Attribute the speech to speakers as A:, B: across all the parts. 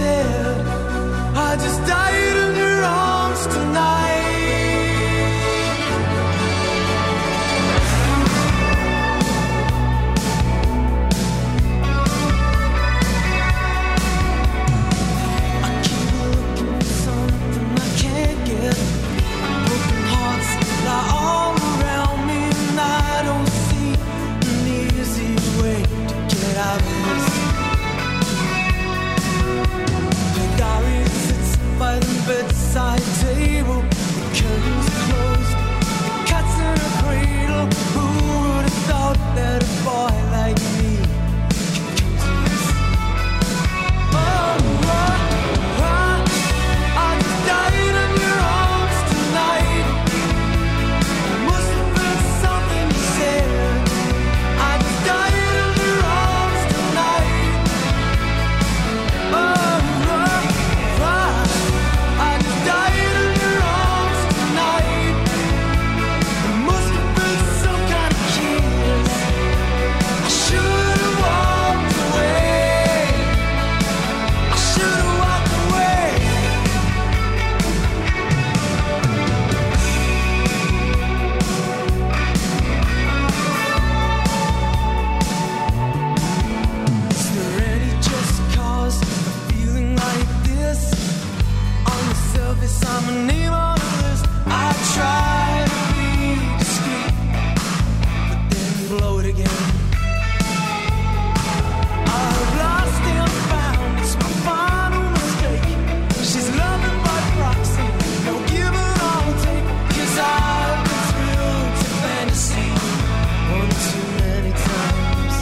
A: said. I just died in your arms tonight. Bedside table, the curtains closed, the cat's in a cradle. Who would have thought that a boy like me could come to this? I just died in your arms tonight. It must have been something you said. I just died in your arms tonight. I'm a name on the list. I try to be discreet, but then blow it again. I've lost and found, it's my final mistake. She's loving by proxy, no give and I'll take. 'Cause I've been thrilled to fantasy one too many times.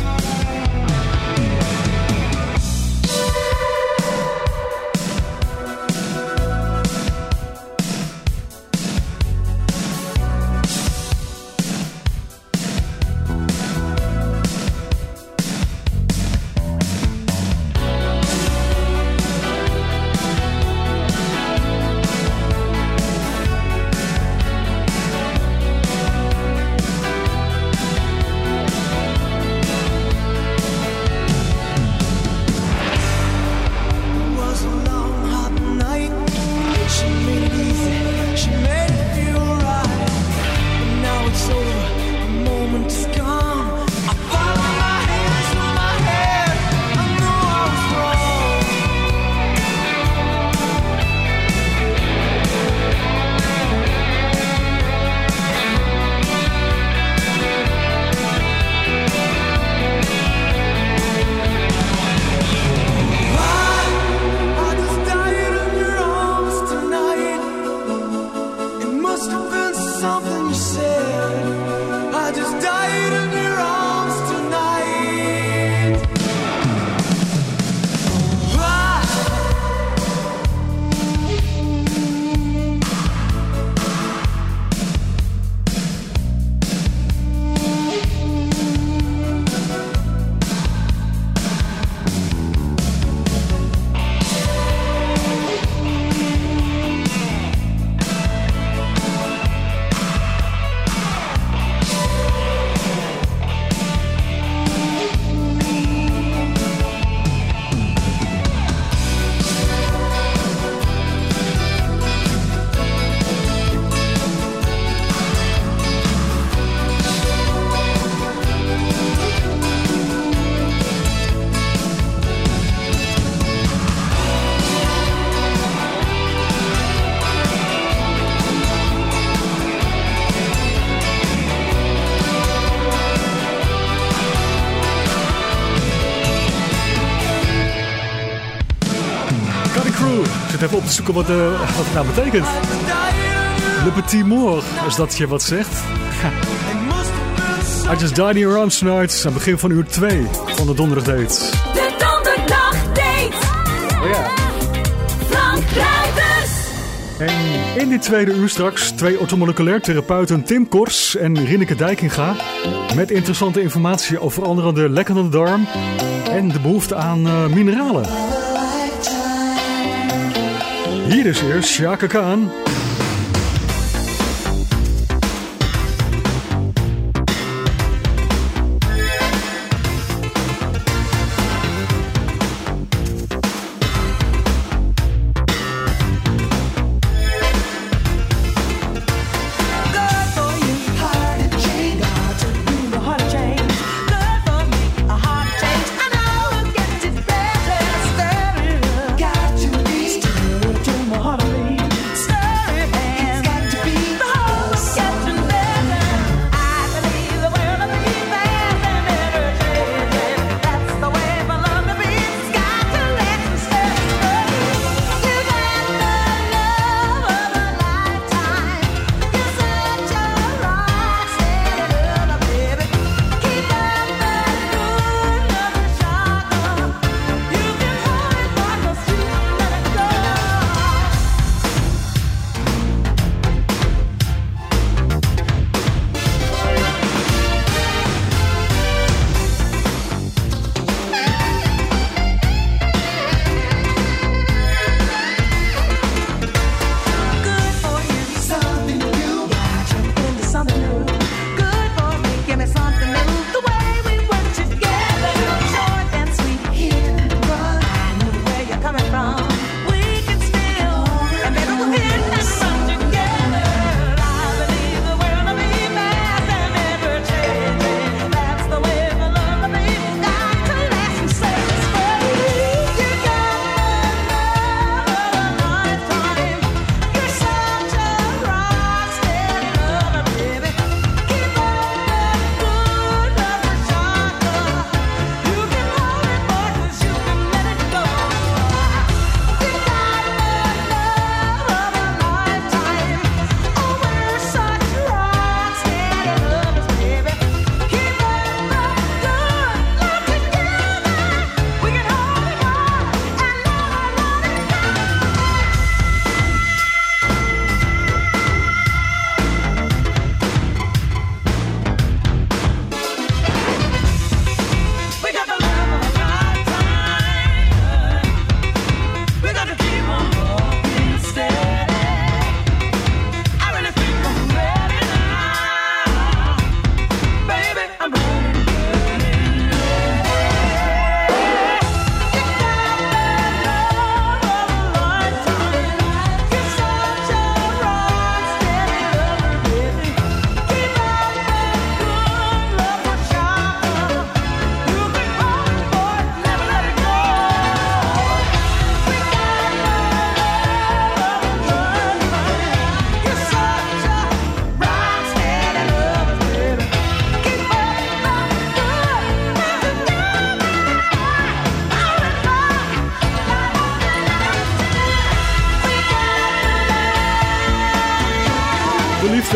B: Even op te zoeken wat het nou betekent. Le Petit Mort, als dat je wat zegt. I Just Died in Your Arms Tonight. Aan het begin van uur 2 van de Donderdag Date.
C: De Donderdag Date.
B: Oh ja.
C: Frank Kruijbers.
B: En in dit tweede uur straks 2 orthomoleculair therapeuten Tim Kors en Rinneke Dijkinga. Met interessante informatie over onder andere de lekkende darm en de behoefte aan mineralen. Hier is eerst Chaka Khan.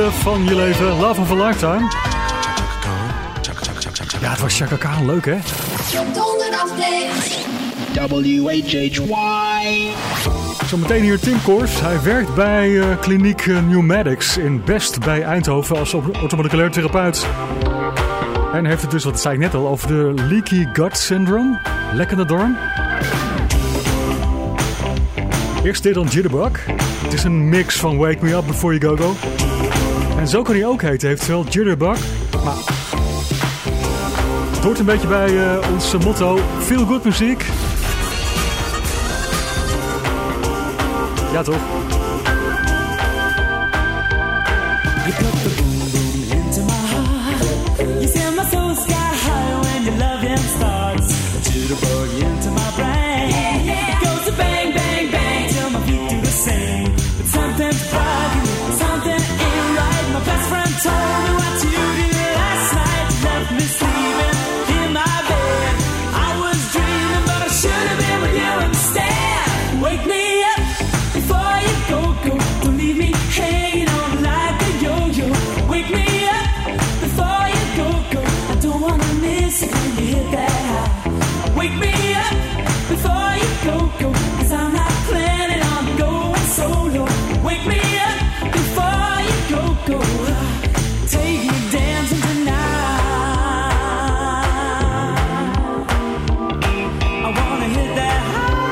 B: liefde van je leven. Love of a Lifetime. Ja, het was Chaka Khan. Leuk, hè?
C: Donderdagdate.
D: WHHY.
B: Zometeen hier Tim Kors. Hij werkt bij kliniek Pneumatics in Best bij Eindhoven als orthomoleculair therapeut. En heeft het dus, wat zei ik net al, over de leaky gut syndrome. Lekkende darm. Eerst dit dan Jitterbug. Het is een mix van Wake Me Up Before You Go Go. En zo kan hij ook heten, eventueel Jitterbug. Maar het hoort een beetje bij ons motto, feel good muziek. Ja, toch?
A: You put the boom boom into my heart. You send my soul sky high when your loving starts. A jitterbug into my brain. It goes to bang, bang, bang till my feet do the same. But something's bugging me, something ain't right. My best friend told me what you did last night. You left me sleeping in my bed. I was dreaming, but I should have been with you instead. Wake me up before you go, go. Don't leave me hanging on like a yo-yo. Wake me up before you go, go. I don't wanna miss it when you hit that high. Wake me up before you go, go. 'Cause I'm not planning on going solo. Wake me up before you go, go. Take me dancing tonight. I wanna hit that high.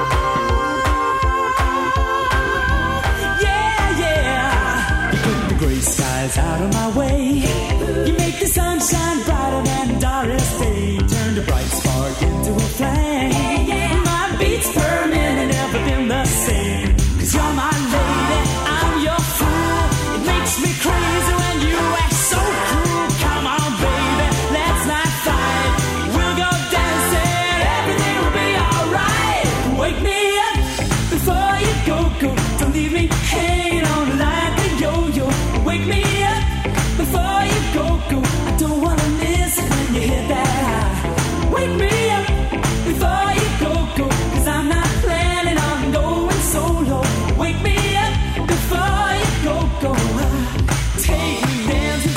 A: Yeah, yeah. You put the gray skies out of my way. You make the sunshine brighter than the darkest day. Turn the bright spark into a flame. My beats per minute never been the same. 'Cause you're my lady, I'm your fool. It makes me crazy when you act so cruel. Come on, baby, let's not fight. We'll go dancing, everything will be alright. Wake me up before you go, go. Don't leave me hanging on like a yo-yo. Wake me up before you go, go. I don't wanna miss it when you hit that high. Wake me up before you go, go. 'Cause I'm not planning on going solo. Wake me up before you go, go. Take me dancing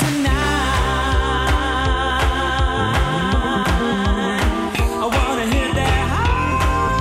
A: tonight. I wanna hit that high.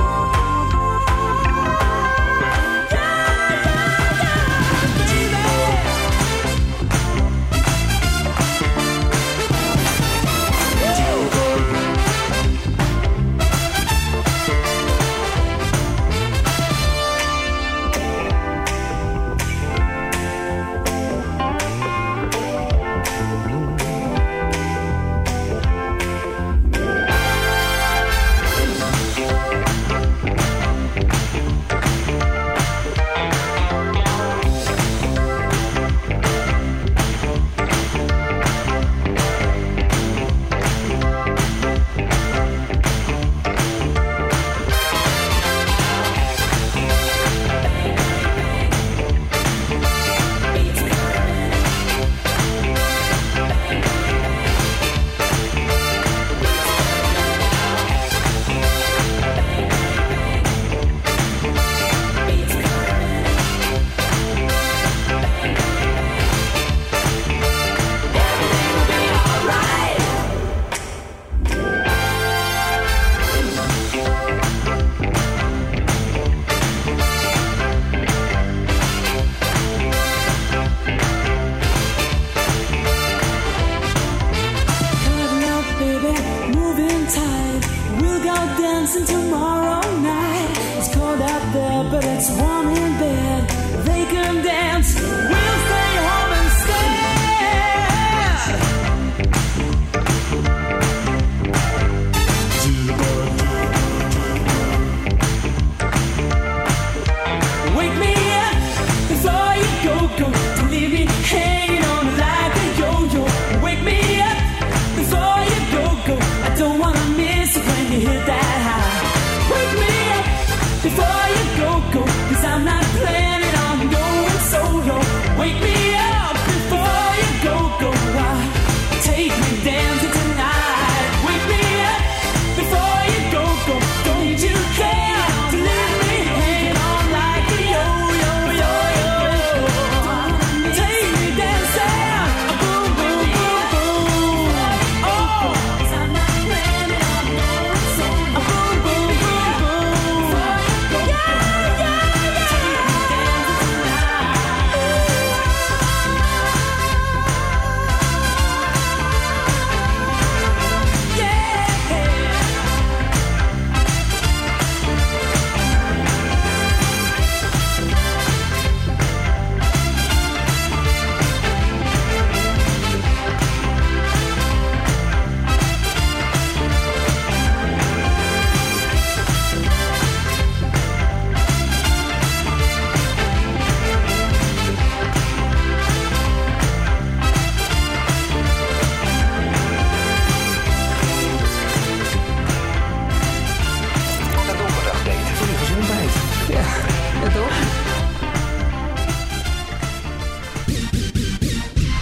A: dancing tomorrow night. It's cold out there, but it's warm in bed. They can dance, we'll stay home instead. Wake me up before you go. Don't leave me hanging on like a yo-yo. Wake me up before you go. I don't wanna miss it when you hit that high. Wake me up before you go. 'Cause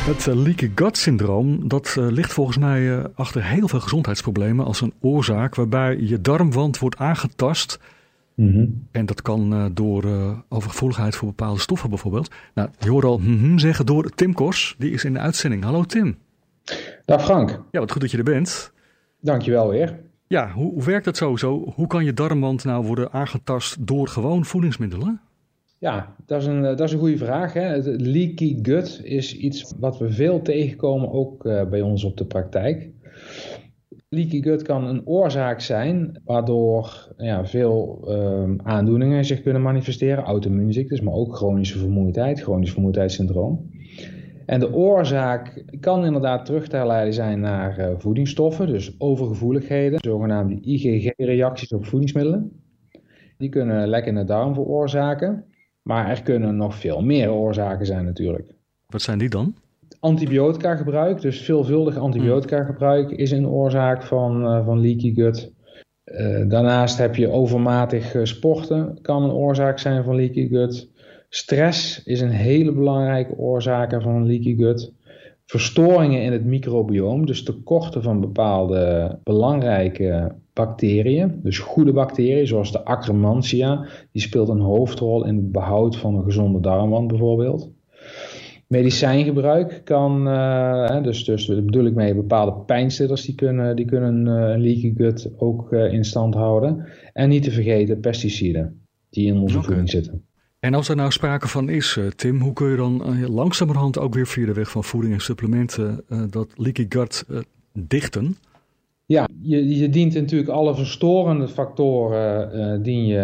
B: Het leaky gut syndroom, dat ligt volgens mij achter heel veel gezondheidsproblemen als een oorzaak waarbij je darmwand wordt aangetast. Mm-hmm. En dat kan door overgevoeligheid voor bepaalde stoffen bijvoorbeeld. Nou, je hoort al zeggen door Tim Kors, die is in de uitzending. Hallo Tim.
D: Dag Frank.
B: Ja, wat goed dat je er bent.
D: Dankjewel weer.
B: Ja, hoe werkt dat zo? Hoe kan je darmwand nou worden aangetast door gewoon voedingsmiddelen?
D: Ja, dat is een goede vraag. Hè? Het leaky gut is iets wat we veel tegenkomen, ook bij ons op de praktijk. Leaky gut kan een oorzaak zijn waardoor veel aandoeningen zich kunnen manifesteren. Auto-immuunziektes, maar ook chronische vermoeidheidssyndroom. En de oorzaak kan inderdaad terug te herleiden zijn naar voedingsstoffen, dus overgevoeligheden, zogenaamde IgG-reacties op voedingsmiddelen. Die kunnen lek in de darm veroorzaken. Maar er kunnen nog veel meer oorzaken zijn natuurlijk.
B: Wat zijn die dan?
D: Antibiotica gebruik, dus veelvuldig antibiotica gebruik is een oorzaak van leaky gut. Daarnaast heb je overmatig sporten, kan een oorzaak zijn van leaky gut. Stress is een hele belangrijke oorzaak van leaky gut. Verstoringen in het microbioom, dus tekorten van bepaalde belangrijke bacteriën, dus goede bacteriën zoals de Akkermansia, die speelt een hoofdrol in het behoud van een gezonde darmwand bijvoorbeeld. Medicijngebruik kan, dus daar bedoel ik mee bepaalde pijnstillers die kunnen een leaky gut ook in stand houden. En niet te vergeten pesticiden die in onze voeding zitten.
B: En als er nou sprake van is, Tim, hoe kun je dan langzamerhand ook weer via de weg van voeding en supplementen dat leaky gut dichten? Ja,
D: je dient natuurlijk alle verstorende factoren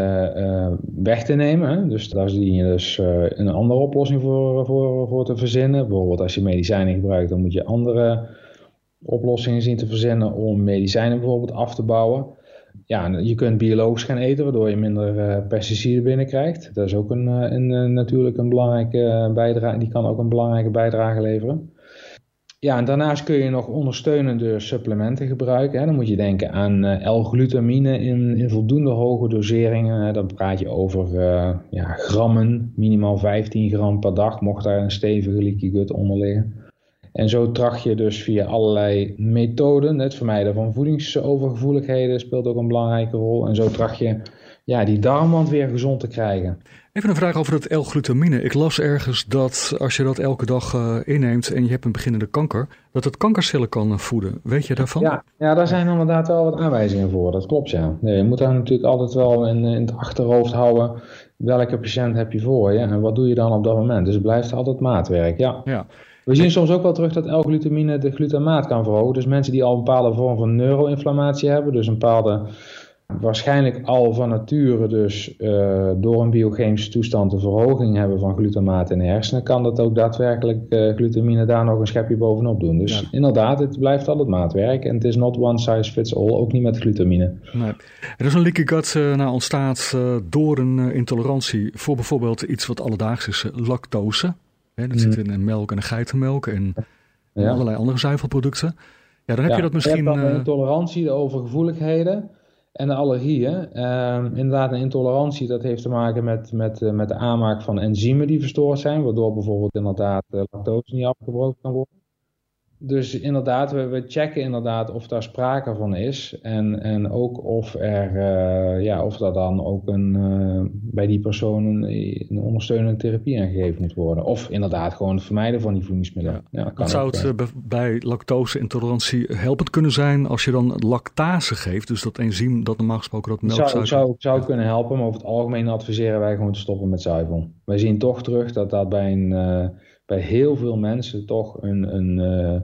D: weg te nemen. Hè? Dus daar dien je dus een andere oplossing voor te verzinnen. Bijvoorbeeld als je medicijnen gebruikt, dan moet je andere oplossingen zien te verzinnen om medicijnen bijvoorbeeld af te bouwen. Ja, je kunt biologisch gaan eten, waardoor je minder pesticiden binnenkrijgt. Dat is ook natuurlijk een belangrijke bijdrage. Die kan ook een belangrijke bijdrage leveren. Ja, en daarnaast kun je nog ondersteunende supplementen gebruiken. Hè. Dan moet je denken aan L-glutamine in voldoende hoge doseringen. Dan praat je over grammen, minimaal 15 gram per dag, mocht daar een stevige leaky gut onder liggen. En zo tracht je dus via allerlei methoden, het vermijden van voedingsovergevoeligheden speelt ook een belangrijke rol. En zo tracht je die darmwand weer gezond te krijgen.
B: Even een vraag over het L-glutamine. Ik las ergens dat als je dat elke dag inneemt en je hebt een beginnende kanker, dat het kankercellen kan voeden. Weet je daarvan?
D: Ja, daar zijn inderdaad wel wat aanwijzingen voor. Dat klopt, ja. Nee, je moet daar natuurlijk altijd wel in het achterhoofd houden welke patiënt heb je voor je en wat doe je dan op dat moment. Dus het blijft altijd maatwerk, ja. We zien soms ook wel terug dat L-glutamine de glutamaat kan verhogen. Dus mensen die al een bepaalde vorm van neuroinflammatie hebben, dus een bepaalde, waarschijnlijk al van nature dus door een biochemische toestand de verhoging hebben van glutamaat in de hersenen, kan dat ook daadwerkelijk glutamine daar nog een schepje bovenop doen. Dus inderdaad, het blijft altijd maatwerk en het is not one size fits all, ook niet met glutamine.
B: Nee. Er is een leaky gut ontstaat door een intolerantie voor bijvoorbeeld iets wat alledaags is, lactose. Dat zit in melk en geitenmelk en allerlei andere zuivelproducten. Ja, dan heb je dat misschien.
D: Je hebt dan de intolerantie, de overgevoeligheden en de allergieën. Inderdaad, een intolerantie dat heeft te maken met de aanmaak van enzymen die verstoord zijn, waardoor bijvoorbeeld inderdaad lactose niet afgebroken kan worden. Dus inderdaad, we checken inderdaad of daar sprake van is en ook of er dan ook bij die persoon een ondersteunende therapie aangegeven moet worden. Of inderdaad gewoon het vermijden van die voedingsmiddelen.
B: Zou het bij lactose-intolerantie helpend kunnen zijn als je dan lactase geeft, dus dat enzym dat normaal gesproken dat melksuiker...
D: Zou kunnen helpen, maar over het algemeen adviseren wij gewoon te stoppen met zuivel. Wij zien toch terug dat bij heel veel mensen toch een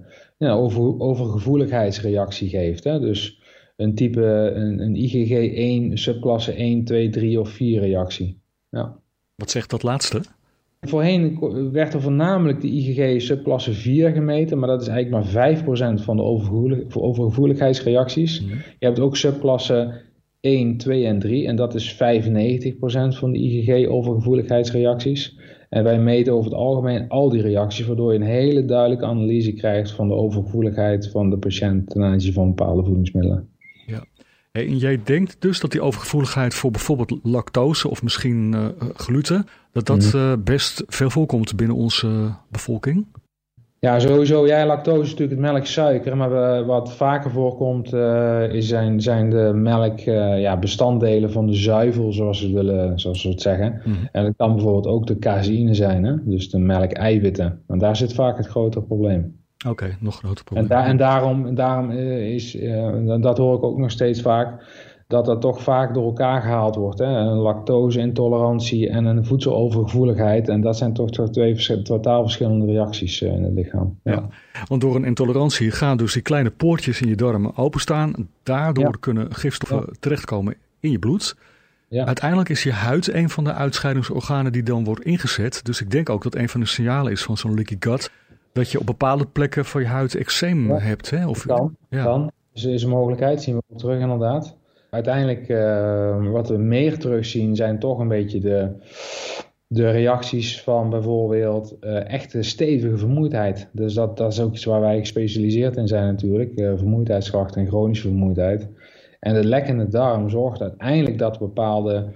D: overgevoeligheidsreactie geeft. Hè? Dus een type, een IgG1, subklasse 1, 2, 3 of 4 reactie. Ja.
B: Wat zegt dat laatste?
D: Voorheen werd er voornamelijk de IgG subklasse 4 gemeten, maar dat is eigenlijk maar 5% van de overgevoeligheidsreacties. Mm-hmm. Je hebt ook subklasse 1, 2 en 3 en dat is 95% van de IgG-overgevoeligheidsreacties. En wij meten over het algemeen al die reacties, waardoor je een hele duidelijke analyse krijgt van de overgevoeligheid van de patiënt ten aanzien van bepaalde voedingsmiddelen.
B: Ja. En jij denkt dus dat die overgevoeligheid voor bijvoorbeeld lactose of misschien gluten, dat best veel voorkomt binnen onze bevolking?
D: Ja, sowieso. Ja, lactose is natuurlijk het melksuiker. Maar wat vaker voorkomt zijn de melkbestanddelen van de zuivel, zoals we het zeggen. Mm-hmm. En dat kan bijvoorbeeld ook de caseïne zijn, hè? Dus de melkeiwitten. En daar zit vaak het grotere probleem.
B: Oké, nog een groter probleem.
D: En daarom is, dat hoor ik ook nog steeds vaak, dat toch vaak door elkaar gehaald wordt. Hè? Een lactose-intolerantie en een voedselovergevoeligheid. En dat zijn toch twee totaal verschillende reacties in het lichaam.
B: Ja, want door een intolerantie gaan dus die kleine poortjes in je darmen openstaan. Daardoor kunnen gifstoffen terechtkomen in je bloed. Ja. Uiteindelijk is je huid een van de uitscheidingsorganen die dan wordt ingezet. Dus ik denk ook dat een van de signalen is van zo'n leaky gut, dat je op bepaalde plekken van je huid eczeem hebt. Hè? Of,
D: kan. Dus er is een mogelijkheid, zien we ook terug inderdaad. Uiteindelijk, wat we meer terugzien, zijn toch een beetje de reacties van bijvoorbeeld echte stevige vermoeidheid. Dus dat is ook iets waar wij gespecialiseerd in zijn natuurlijk. Vermoeidheidsklachten en chronische vermoeidheid. En de lekkende darm zorgt uiteindelijk dat bepaalde,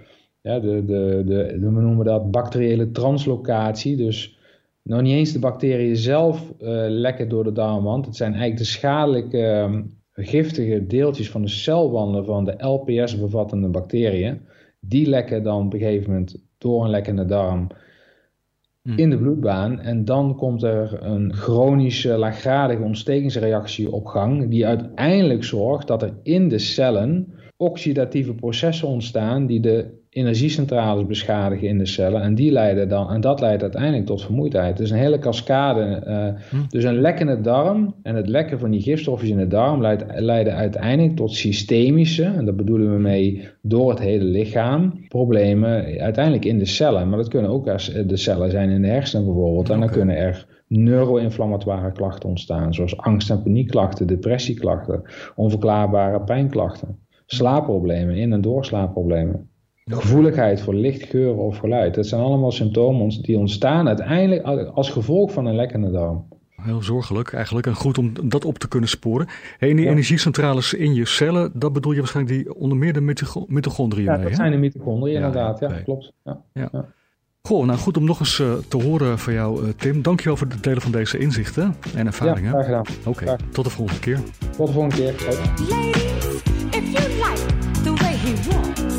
D: we noemen dat bacteriële translocatie. Dus nog niet eens de bacteriën zelf lekken door de darmwand. Het zijn eigenlijk de schadelijke giftige deeltjes van de celwanden van de LPS-bevattende bacteriën. Die lekken dan op een gegeven moment door een lekkende darm in de bloedbaan. En dan komt er een chronische laaggradige ontstekingsreactie op gang, die uiteindelijk zorgt dat er in de cellen oxidatieve processen ontstaan die de energiecentrales beschadigen in de cellen. En dat leidt uiteindelijk tot vermoeidheid. Dus een hele cascade. Dus een lekkende darm en het lekken van die gifstofjes in de darm leiden uiteindelijk tot systemische, en dat bedoelen we mee door het hele lichaam, problemen uiteindelijk in de cellen. Maar dat kunnen ook de cellen zijn in de hersenen bijvoorbeeld. En dan kunnen er neuro-inflammatoire klachten ontstaan, zoals angst- en paniekklachten, depressieklachten, onverklaarbare pijnklachten, slaapproblemen, in- en doorslaapproblemen. Gevoeligheid voor licht, geur of geluid. Dat zijn allemaal symptomen die ontstaan uiteindelijk als gevolg van een lekkende darm.
B: Heel zorgelijk eigenlijk en goed om dat op te kunnen sporen. En die energiecentrales in je cellen, dat bedoel je waarschijnlijk die onder meer de mitochondriën mee?
D: Ja, dat zijn de mitochondriën inderdaad. Ja, klopt. Ja.
B: Goh, nou goed om nog eens te horen van jou, Tim. Dankjewel voor het delen van deze inzichten en ervaringen.
D: Ja, graag gedaan.
B: Oké, tot de volgende keer.
D: Tot de volgende keer.
E: Ladies, if you like the way he walks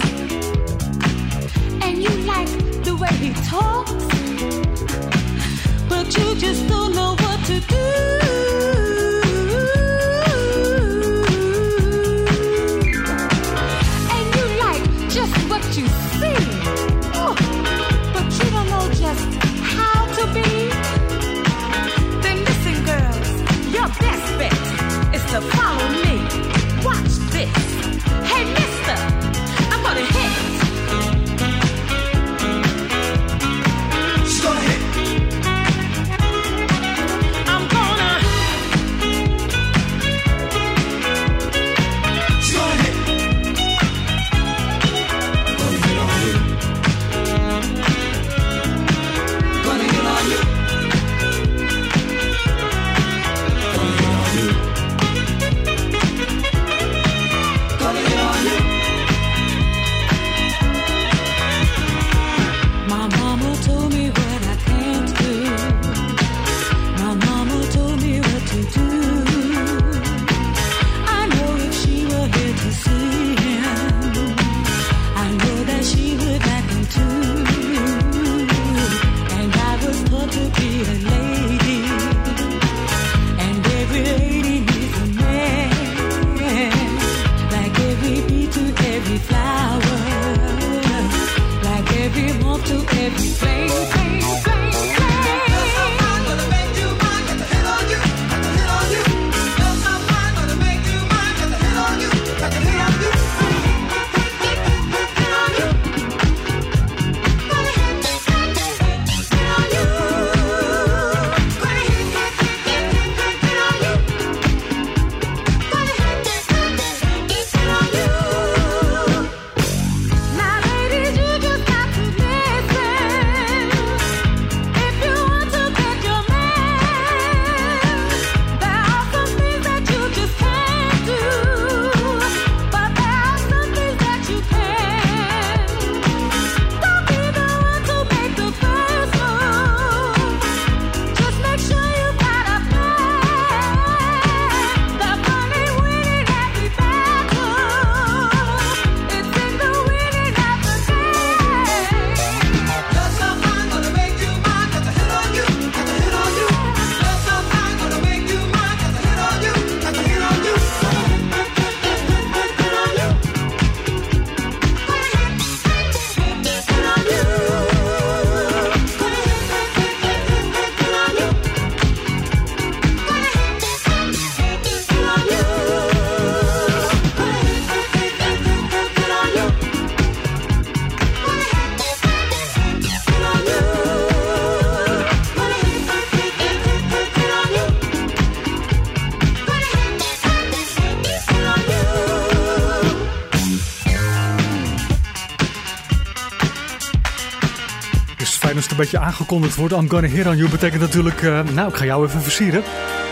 E: and you like the way he talks, but you just don't know what to do. And you like just what you see, but you don't know just how to be. Then listen, girls, your best bet is to follow me. Watch this. Hey, mister, I'm gonna hit.
A: She's gonna hit.
E: I'm gonna.
A: She's gonna hit. Gonna hit on you. Gonna hit on you. Gonna hit on you. Gonna hit on you.
E: My mama told me what I can't do. My mama told me what to do. I know if she were here to see him, I know that she would like him too. And I was taught to be a lady, and every lady needs a man. Like every bee to every flower, like every moth to every flame, flame, flame, flame.
A: I'm gonna make you mine, got the hit on you, got the hit on you. Yes, I'm mine, gonna make you mine, got the hit on you, got the hit on you.
E: Hit on you. Gonna hit on you. Gonna hit on you. Gonna hit on you. Now, ladies, you just got to listen.
B: als het een beetje aangekondigd wordt. I'm gonna hit on you betekent natuurlijk, ik ga jou even versieren.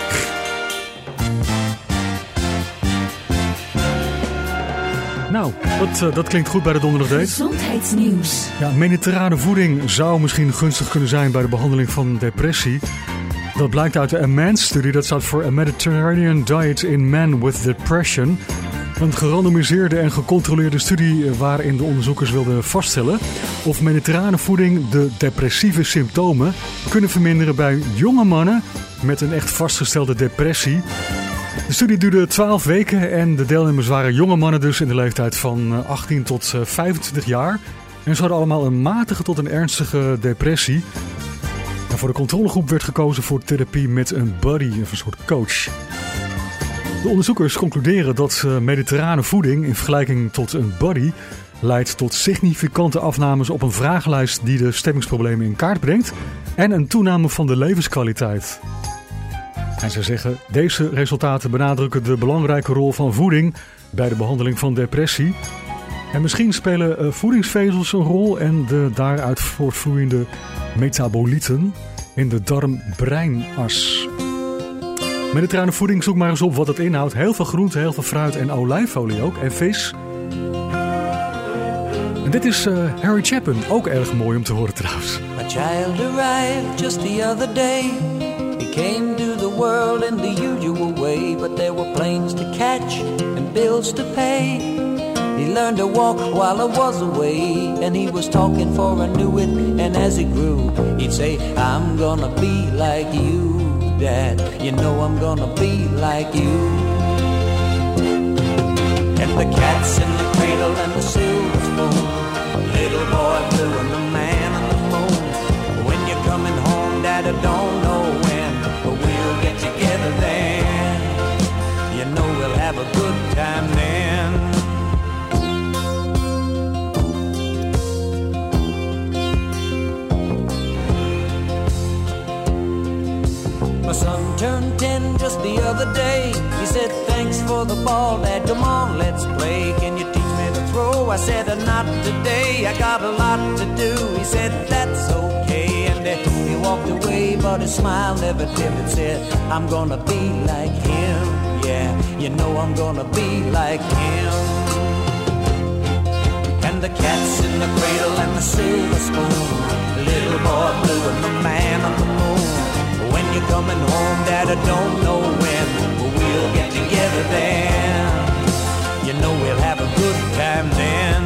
B: Nou, dat klinkt goed bij de Donderdagdate.
C: Gezondheidsnieuws.
B: Ja, mediterrane voeding zou misschien gunstig kunnen zijn bij de behandeling van depressie. Dat blijkt uit de AMAN-studie, dat staat voor A Mediterranean Diet in Men with Depression. Een gerandomiseerde en gecontroleerde studie waarin de onderzoekers wilden vaststellen of mediterrane voeding de depressieve symptomen kunnen verminderen bij jonge mannen met een echt vastgestelde depressie. De studie duurde 12 weken en de deelnemers waren jonge mannen dus in de leeftijd van 18 tot 25 jaar. En ze hadden allemaal een matige tot een ernstige depressie. En voor de controlegroep werd gekozen voor therapie met een buddy, een soort coach. De onderzoekers concluderen dat mediterrane voeding in vergelijking tot een buddy leidt tot significante afnames op een vragenlijst die de stemmingsproblemen in kaart brengt en een toename van de levenskwaliteit. En ze zeggen, deze resultaten benadrukken de belangrijke rol van voeding bij de behandeling van depressie. En misschien spelen voedingsvezels een rol en de daaruit voortvloeiende metabolieten in de darm-breinas. Mediterrane voeding, zoek maar eens op wat het inhoudt. Heel veel groente, heel veel fruit en olijfolie ook. En vis. En dit is Harry Chapin. Ook erg mooi om te horen trouwens.
F: A child arrived just the other day. He came to the world in the usual way, but there were planes to catch and bills to pay. He learned to walk while I was away, and he was talking for I knew it, and as he grew, he'd say, I'm gonna be like you, Dad, you know I'm gonna be like you. And the cat's in the cradle and the silver spoon, little boy blue and the man on the moon. When you're coming home, Dad, I don't know when, but we'll get together then. You know we'll have a good time then. My son turned 10 just the other day. He said, thanks for the ball, Dad, come on, let's play. Can you teach me to throw? I said, not today, I got a lot to do. He said, that's okay, and he walked away, but his smile never dimmed. Said, I'm gonna be like him, yeah, you know I'm gonna be like him. And the cat's in the cradle and the silver spoon, little boy blue and the man on the moon. When you're coming home, Dad, I don't know when, but we'll get together then. You know we'll have a good time then.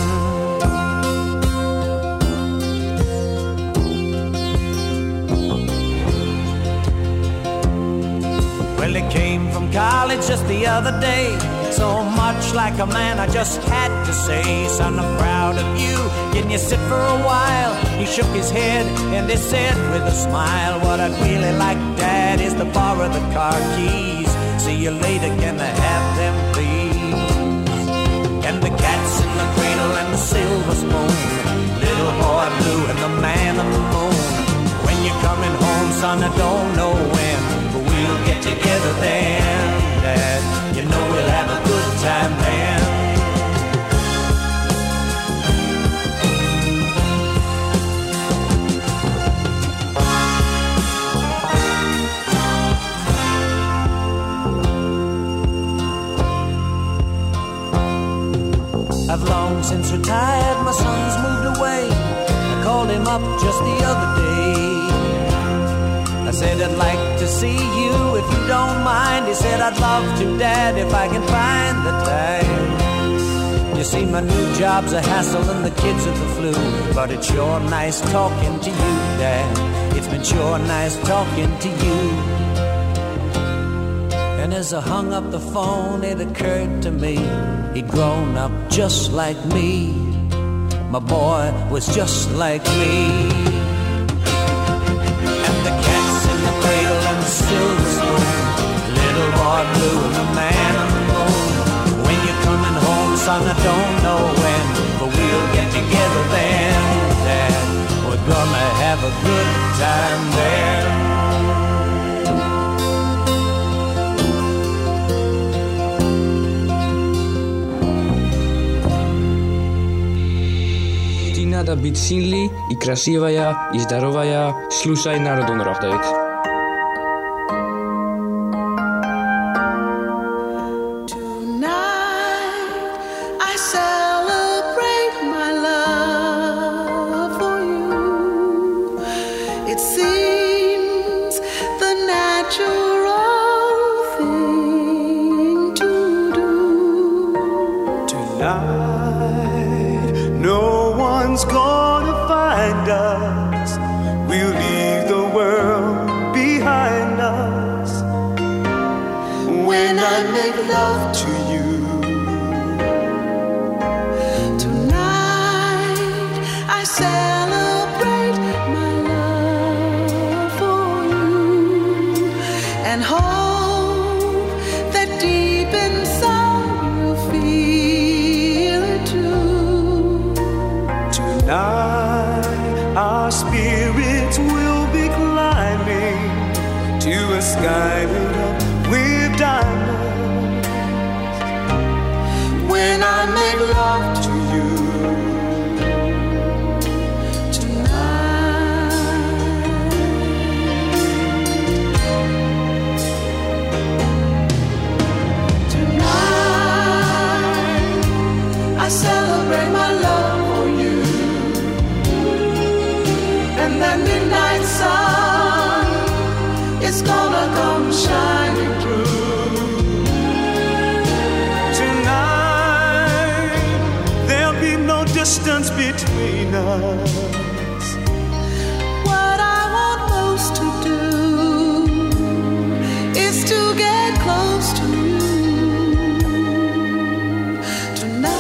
F: Well, he came from college just the other day. So much like a man, I just had to say, son, I'm proud of you. Can you sit for a while? He shook his head and he said with a smile, what I'd really like, Dad, is to borrow the car keys. See you later, can I have them, please? And the cat's in the cradle and the silver spoon, little boy blue and the man on the moon. When you're coming home, son, I don't know when, but we'll get together then, Dad. You know we'll have a good time then. I've long since retired, my son's moved away. I called him up just the other day. I said, I'd like to see you if you don't mind. He said, I'd love to, Dad, if I can find the time. You see, my new job's a hassle and the kids are the flu, but it's sure nice talking to you, Dad. It's been sure nice talking to you. And as I hung up the phone, it occurred to me, he'd grown up just like me. My boy was just like me. Cradle and the silver spoon, little boy blue and the man on the moon. When you're coming home, son, I don't know when, but we'll get together then, Dad. We're gonna have a good time there.
G: надо быть сильной и красивая и здоровая. Слушай на Donderdag Date.
A: Distance between us. What I want most to do is to get close to you tonight.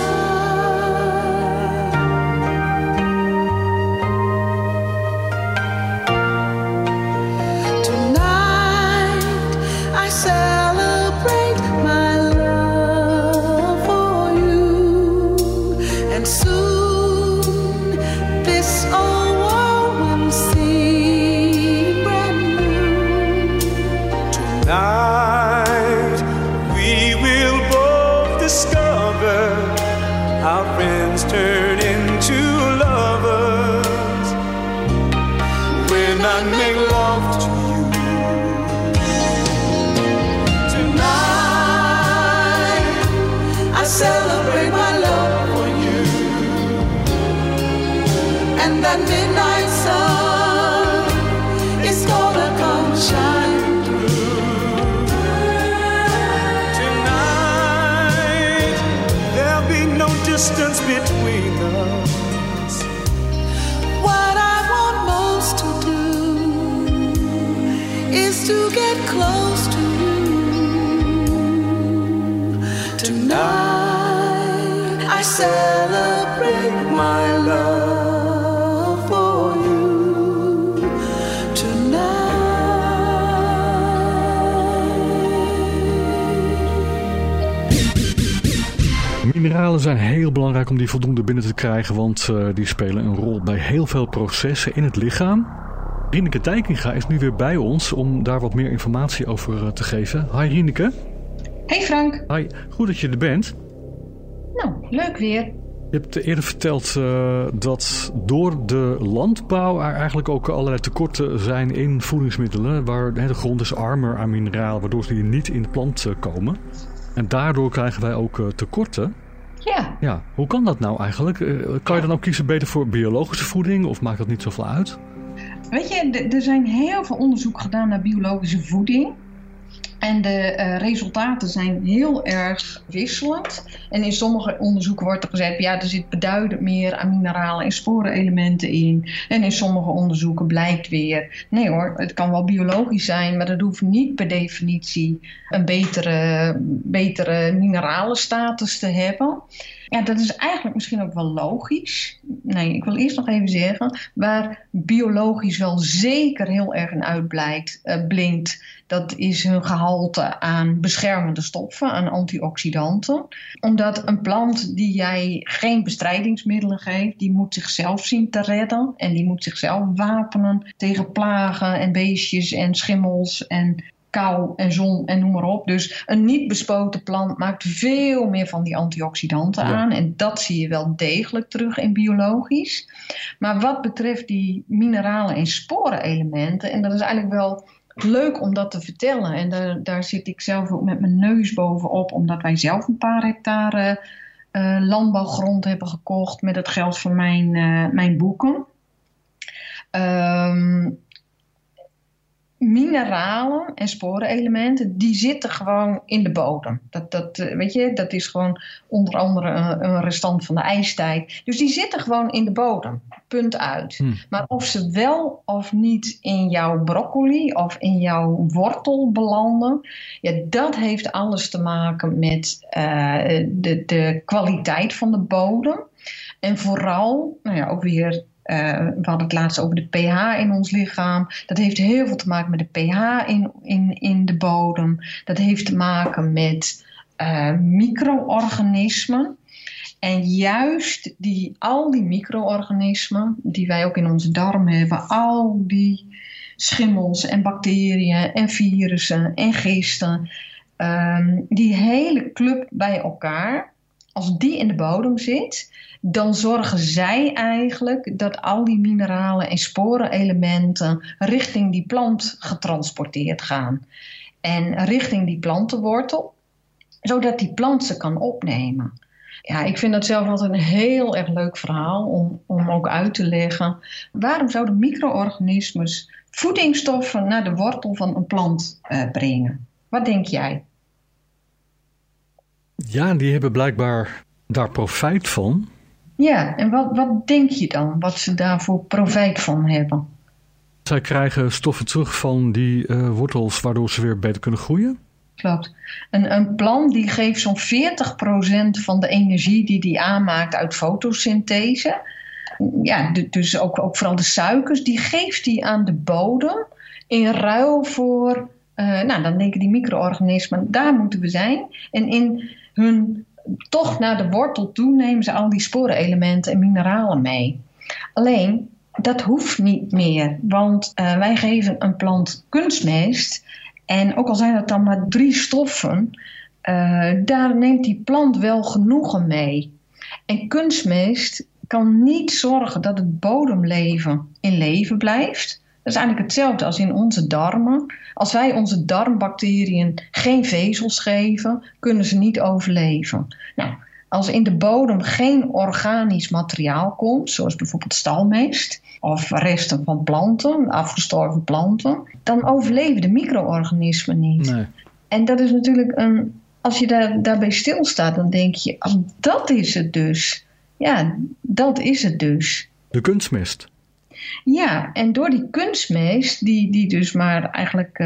A: Tonight I celebrate my love for you, and soon turn into lovers when I make love to you. Tonight I celebrate my love for you, and that midnight sun is gonna come shine through. Tonight there'll be no distance between us. What I want most to do is to get close to you. Tonight I celebrate my love for you. Tonight.
B: Mineralen zijn heel belangrijk om die voldoende binnen te krijgen, want die spelen een rol bij heel veel processen in het lichaam. Rieneke Dijkinga is nu weer bij ons om daar wat meer informatie over te geven. Hi Rieneke.
H: Hey Frank.
B: Hi, goed dat je er bent.
H: Nou, leuk weer.
B: Je hebt eerder verteld dat door de landbouw er eigenlijk ook allerlei tekorten zijn in voedingsmiddelen, waar de grond is armer aan mineralen, waardoor ze niet in de plant komen. En daardoor krijgen wij ook tekorten. Ja. Hoe kan dat nou eigenlijk? Kan je dan ook kiezen beter voor biologische voeding of maakt dat niet zoveel uit?
H: Weet je, er zijn heel veel onderzoek gedaan naar biologische voeding. En de resultaten zijn heel erg wisselend. En in sommige onderzoeken wordt er gezegd, ja, er zit beduidend meer aan mineralen en sporenelementen in. En in sommige onderzoeken blijkt weer, nee hoor, het kan wel biologisch zijn, maar dat hoeft niet per definitie een betere mineralenstatus te hebben. Ja, dat is eigenlijk misschien ook wel logisch. Nee, ik wil eerst nog even zeggen, waar biologisch wel zeker heel erg in uitblinkt, dat is hun gehalte aan beschermende stoffen, aan antioxidanten. Omdat een plant die jij geen bestrijdingsmiddelen geeft, die moet zichzelf zien te redden. En die moet zichzelf wapenen tegen plagen en beestjes en schimmels en kou en zon en noem maar op. Dus een niet bespoten plant maakt veel meer van die antioxidanten aan. En dat zie je wel degelijk terug in biologisch. Maar wat betreft die mineralen en sporenelementen, en dat is eigenlijk wel leuk om dat te vertellen. En daar zit ik zelf ook met mijn neus bovenop, omdat wij zelf een paar hectare landbouwgrond hebben gekocht met het geld van mijn boeken. Mineralen en sporenelementen, die zitten gewoon in de bodem. Weet je, dat is gewoon onder andere een restant van de ijstijd. Dus die zitten gewoon in de bodem. Punt uit. Maar of ze wel of niet in jouw broccoli of in jouw wortel belanden, dat heeft alles te maken met de kwaliteit van de bodem. En vooral, ook weer, we hadden het laatst over de pH in ons lichaam. Dat heeft heel veel te maken met de pH in de bodem. Dat heeft te maken met micro-organismen. En juist al die micro-organismen die wij ook in onze darm hebben, al die schimmels en bacteriën en virussen en gisten, die hele club bij elkaar, als die in de bodem zit, dan zorgen zij eigenlijk dat al die mineralen en sporenelementen richting die plant getransporteerd gaan. En richting die plantenwortel, zodat die plant ze kan opnemen. Ja, ik vind dat zelf altijd een heel erg leuk verhaal om ook uit te leggen. Waarom zouden micro-organismes voedingsstoffen naar de wortel van een plant brengen? Wat denk jij?
B: Ja, die hebben blijkbaar daar profijt van.
H: Ja, en wat denk je dan, wat ze daarvoor profijt van hebben?
B: Zij krijgen stoffen terug van die wortels, waardoor ze weer beter kunnen groeien?
H: Klopt. Een plant die geeft zo'n 40% van de energie die aanmaakt uit fotosynthese. Ja, dus ook vooral de suikers, die geeft die aan de bodem in ruil voor, dan denken die micro-organismen, daar moeten we zijn. En in hun tocht naar de wortel toe nemen ze al die sporenelementen en mineralen mee. Alleen, dat hoeft niet meer, want wij geven een plant kunstmest. En ook al zijn het dan maar 3 stoffen, daar neemt die plant wel genoegen mee. En kunstmest kan niet zorgen dat het bodemleven in leven blijft. Dat is eigenlijk hetzelfde als in onze darmen. Als wij onze darmbacteriën geen vezels geven, kunnen ze niet overleven. Nou, als in de bodem geen organisch materiaal komt, zoals bijvoorbeeld stalmest of resten van planten, afgestorven planten, dan overleven de micro-organismen niet. Nee. En dat is natuurlijk als je daarbij stilstaat, dan denk je, dat is het dus. Ja, dat is het dus.
B: De kunstmest.
H: Ja, en door die kunstmest, die dus maar eigenlijk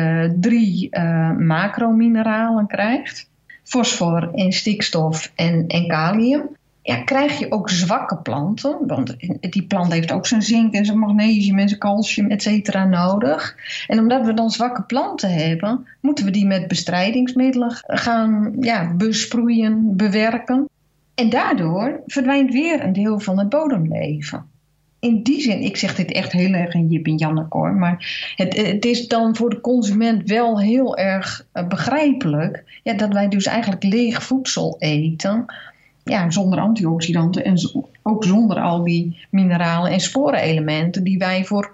H: 3 macromineralen krijgt, fosfor en stikstof en kalium, krijg je ook zwakke planten. Want die plant heeft ook zijn zink en zijn magnesium en zijn calcium, et cetera, nodig. En omdat we dan zwakke planten hebben, moeten we die met bestrijdingsmiddelen gaan besproeien, bewerken. En daardoor verdwijnt weer een deel van het bodemleven. In die zin, ik zeg dit echt heel erg in Jip en Janneke hoor, maar het is dan voor de consument wel heel erg begrijpelijk dat wij dus eigenlijk leeg voedsel eten, zonder antioxidanten en ook zonder al die mineralen en sporenelementen die wij voor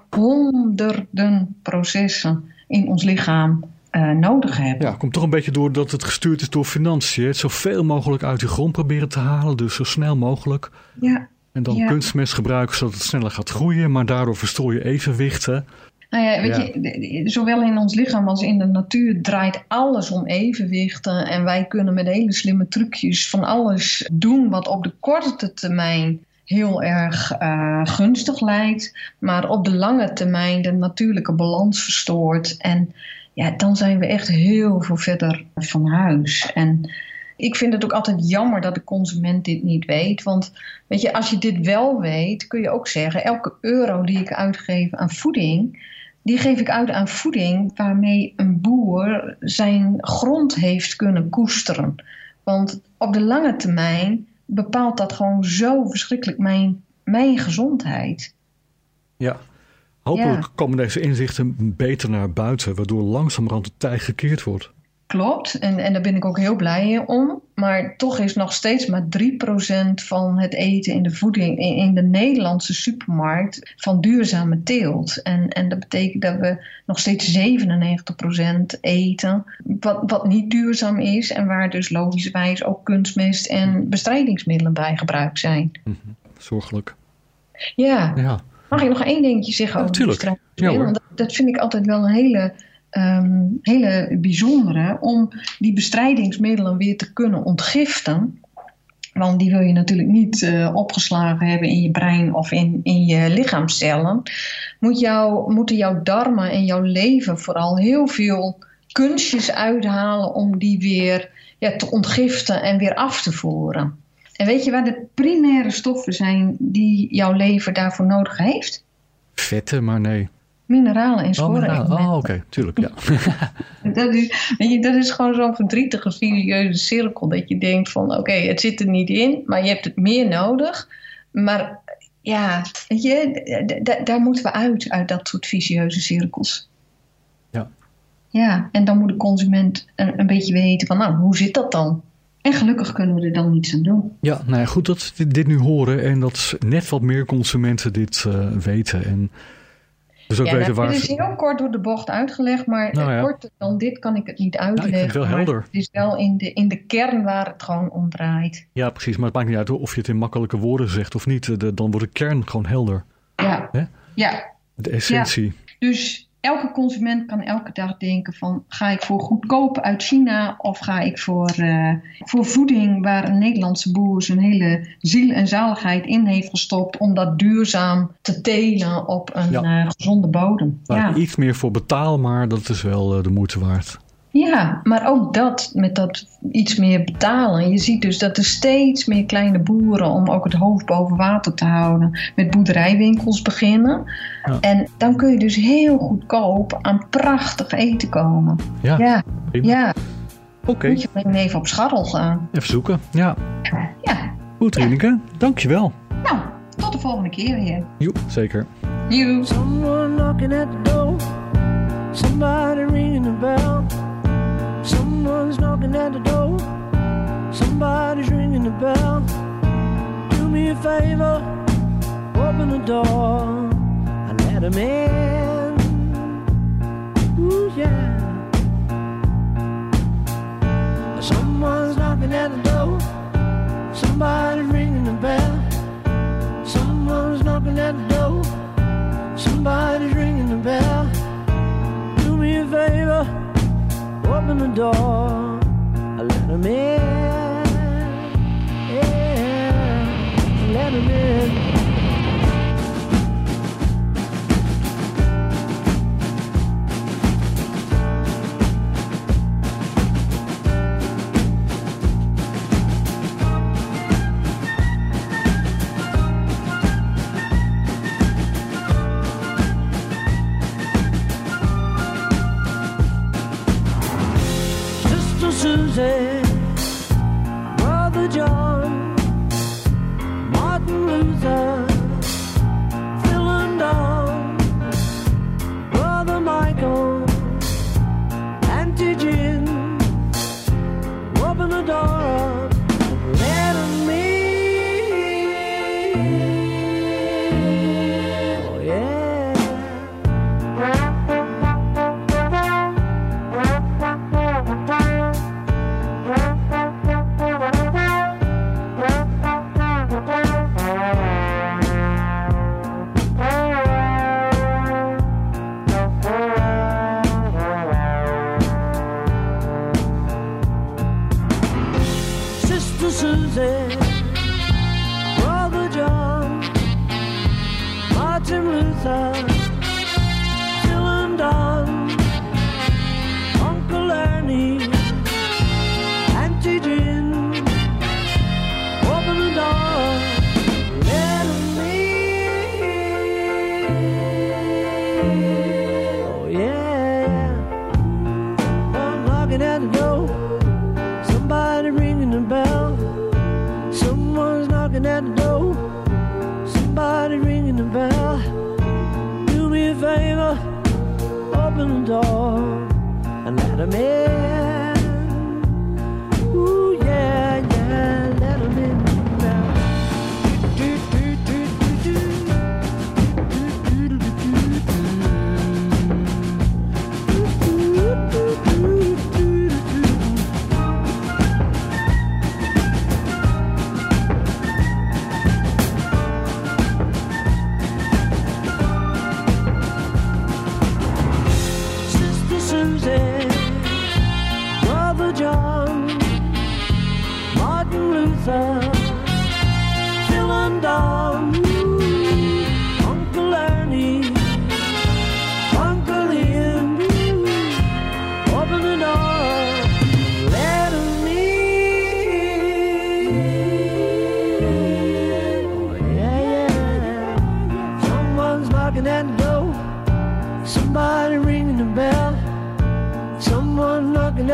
H: honderden processen in ons lichaam nodig hebben.
B: Ja, het komt toch een beetje door dat het gestuurd is door financiën. Het zoveel mogelijk uit de grond proberen te halen, dus zo snel mogelijk.
H: Ja.
B: En dan kunstmest gebruiken zodat het sneller gaat groeien, maar daardoor verstoor je evenwichten.
H: Nou ja, weet je, zowel in ons lichaam als in de natuur draait alles om evenwichten. En wij kunnen met hele slimme trucjes van alles doen wat op de korte termijn heel erg gunstig lijkt, maar op de lange termijn de natuurlijke balans verstoort. En dan zijn we echt heel veel verder van huis. En ik vind het ook altijd jammer dat de consument dit niet weet. Want weet je, als je dit wel weet, kun je ook zeggen, elke euro die ik uitgeef aan voeding, die geef ik uit aan voeding waarmee een boer zijn grond heeft kunnen koesteren. Want op de lange termijn bepaalt dat gewoon zo verschrikkelijk mijn gezondheid.
B: Ja, Hopelijk komen deze inzichten beter naar buiten, waardoor langzamerhand de tij gekeerd wordt.
H: Klopt, en daar ben ik ook heel blij om. Maar toch is nog steeds maar 3% van het eten in de voeding in de Nederlandse supermarkt van duurzame teelt. En dat betekent dat we nog steeds 97% eten wat niet duurzaam is. En waar dus logischerwijs ook kunstmest en bestrijdingsmiddelen bij gebruikt zijn.
B: Zorgelijk.
H: Ja. Mag ik nog één dingetje zeggen over bestrijdingsmiddelen? Want dat vind ik altijd wel een hele bijzondere, om die bestrijdingsmiddelen weer te kunnen ontgiften. Want die wil je natuurlijk niet opgeslagen hebben in je brein of in je lichaamcellen. Moeten jouw darmen en jouw lever vooral heel veel kunstjes uithalen om die weer te ontgiften en weer af te voeren. En weet je waar de primaire stoffen zijn die jouw lever daarvoor nodig heeft?
B: Vetten, maar nee.
H: Mineralen en sporenelementen.
B: Oké, tuurlijk, ja.
H: dat is gewoon zo'n verdrietige, vicieuze cirkel. Dat je denkt van, oké, het zit er niet in, maar je hebt het meer nodig. Maar ja, weet je, daar moeten we uit dat soort vicieuze cirkels.
B: Ja.
H: Ja, en dan moet de consument een beetje weten van, nou, hoe zit dat dan? En gelukkig kunnen we er dan niets aan doen.
B: Ja, nou ja, goed dat we dit nu horen en dat net wat meer consumenten dit weten. En dus ook weten waar.
H: Het is heel kort door de bocht uitgelegd, maar korter dan dit kan ik het niet uitleggen.
B: Ik vind het wel helder.
H: Het is wel in de kern waar het gewoon om draait.
B: Ja, precies. Maar het maakt niet uit of je het in makkelijke woorden zegt of niet. Dan wordt de kern gewoon helder.
H: Ja.
B: Hè?
H: Ja.
B: De essentie.
H: Ja. Dus elke consument kan elke dag denken van, ga ik voor goedkoop uit China of ga ik voor voeding waar een Nederlandse boer zijn hele ziel en zaligheid in heeft gestopt om dat duurzaam te telen op een gezonde bodem.
B: Waar ik iets meer voor betaal, maar dat is wel de moeite waard.
H: Ja, maar ook dat met dat iets meer betalen. Je ziet dus dat er steeds meer kleine boeren, om ook het hoofd boven water te houden, met boerderijwinkels beginnen. Ja. En dan kun je dus heel goedkoop aan prachtig eten komen.
B: Ja. Oké.
H: Moet je alleen even op scharrel gaan.
B: Even zoeken, ja. Goed, Rieneke, dankjewel.
H: Nou, tot de volgende keer weer.
B: Joep, zeker.
H: Joep.
F: Someone knocking at the door. Somebody ringing the bell. Someone's knocking at the door. Somebody's ringing the bell. Do me a favor, open the door and let him in. Ooh, yeah. Someone's knocking at the door. Somebody's ringing the bell. Someone's knocking at the door. Somebody's ringing the bell. Do me a favor, open the door, let him in, yeah, let him in. Susie, Brother John, Martin Luther, Phil and Don, Brother Michael, Auntie Jim, open the door up, let 'em in, oh yeah.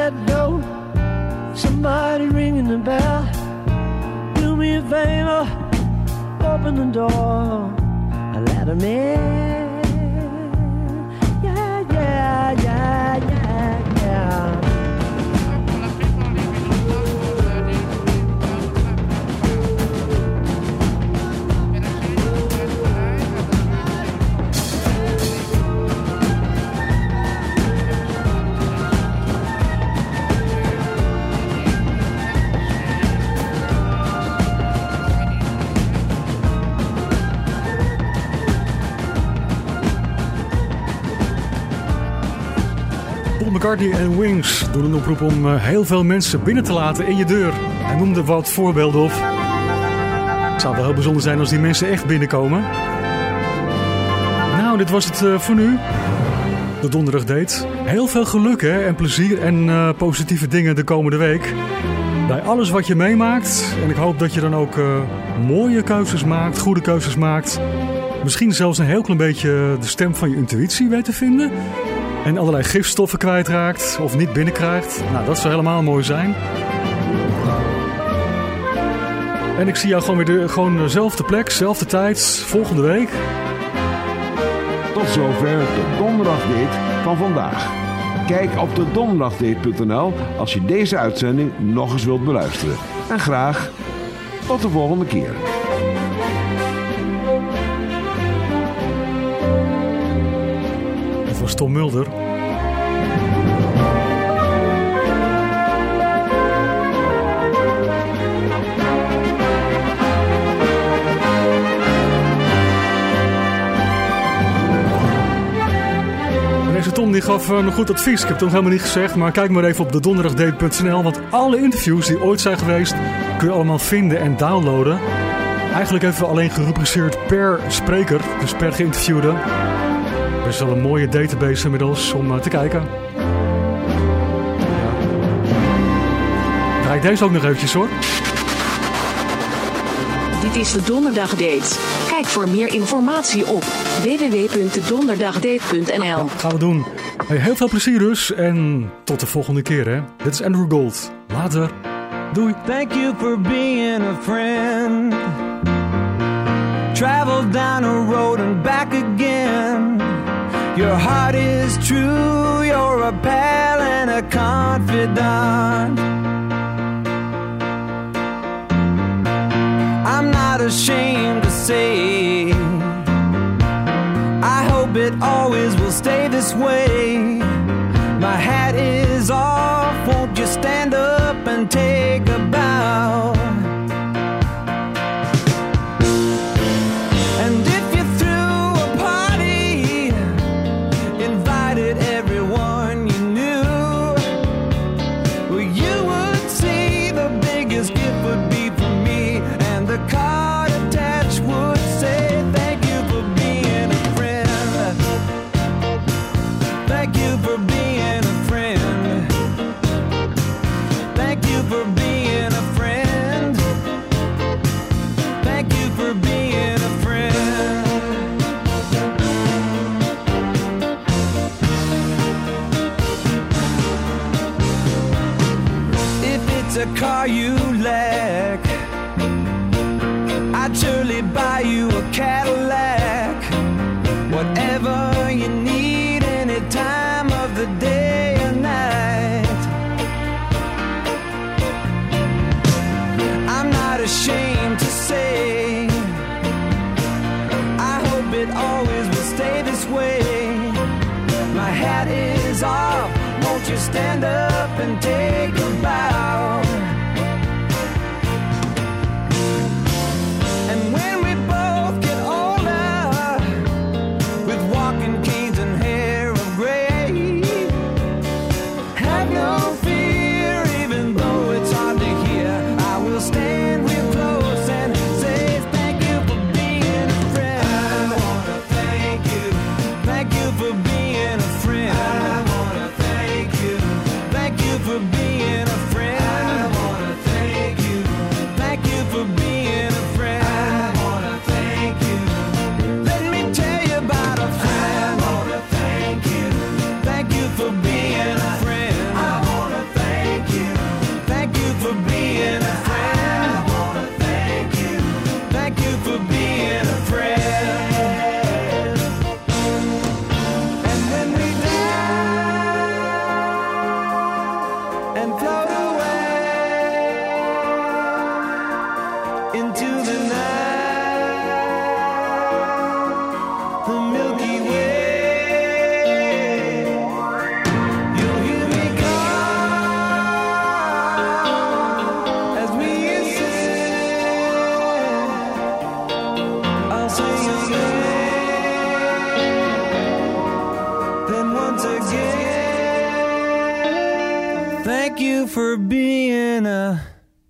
I: that door, somebody ringing the bell. Do me a favor, open the door, let him in. Yeah, yeah, yeah, yeah, yeah.
B: McCartney en Wings doen een oproep om heel veel mensen binnen te laten in je deur. Hij noemde wat voorbeelden op. Het zou wel heel bijzonder zijn als die mensen echt binnenkomen. Nou, dit was het voor nu. De donderdag date. Heel veel geluk hè, en plezier en positieve dingen de komende week. Bij alles wat je meemaakt. En ik hoop dat je dan ook mooie keuzes maakt, goede keuzes maakt. Misschien zelfs een heel klein beetje de stem van je intuïtie weet te vinden. En allerlei gifstoffen kwijtraakt of niet binnenkrijgt. Nou, dat zou helemaal mooi zijn. En ik zie jou gewoon weer gewoon dezelfde plek, dezelfde tijd, volgende week.
J: Tot zover de donderdagdate van vandaag. Kijk op de donderdagdate.nl als je deze uitzending nog eens wilt beluisteren. En graag tot de volgende keer.
B: Was Tom Mulder. Deze Tom die gaf een goed advies. Ik heb het nog helemaal niet gezegd, maar kijk maar even op de donderdagdate.nl. Want alle interviews die ooit zijn geweest kun je allemaal vinden en downloaden. Eigenlijk hebben we alleen gerubriceerd per spreker, dus per geïnterviewde. Er is wel een mooie database inmiddels om te kijken. Draai ik deze ook nog eventjes hoor.
K: Dit is de Donderdagdate. Kijk voor meer informatie op www.donderdagdate.nl.
B: Ja, gaan we doen. Hey, heel veel plezier dus en tot de volgende keer hè. Dit is Andrew Gold. Later. Doei.
F: Thank you for being a friend. Travel down a road and back again. Your heart is true, you're a pal and a confidant. I'm not ashamed to say, I hope it always will stay this way. My hat is off, won't you stand up and take a bow? And if you threw a party, invited everyone you knew, well, you would see the biggest gift would be from me, and the card attached would say, thank you for being a friend. Thank you for being a friend. Thank you for being a friend. Thank you for being a friend. If it's a car you lack, I'd surely buy you a Cadillac. Whatever you need, any time of the day or night. I'm not ashamed to say, I hope it always will stay this way. My hat is off, won't you stand up and take a bow? And when we both get older, with walking canes and hair of gray, have no fear, even though it's hard to hear. I will stand real close and say thank you for being a friend. I wanna thank you. Thank you for being a friend. I wanna thank you. Thank you for being a friend.
A: say again, then once again, thank you for being a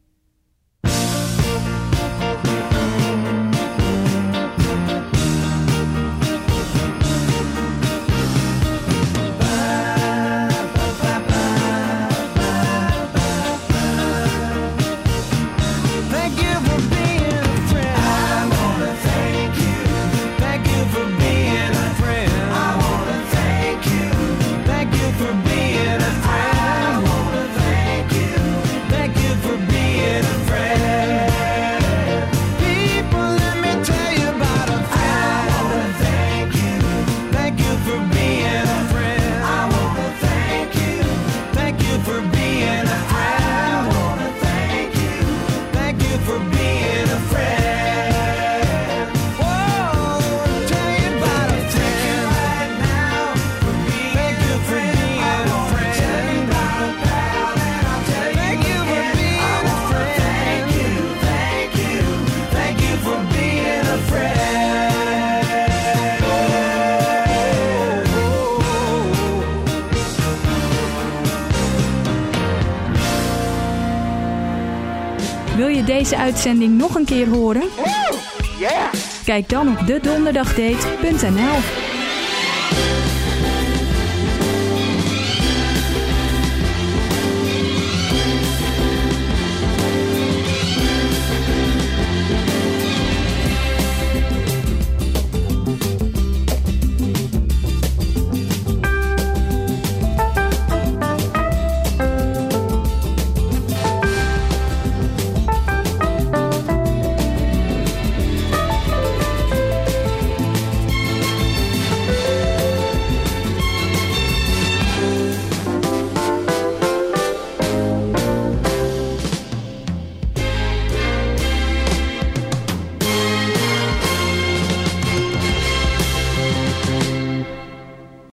L: Wil je deze uitzending nog een keer horen? Kijk dan op dedonderdagdate.nl.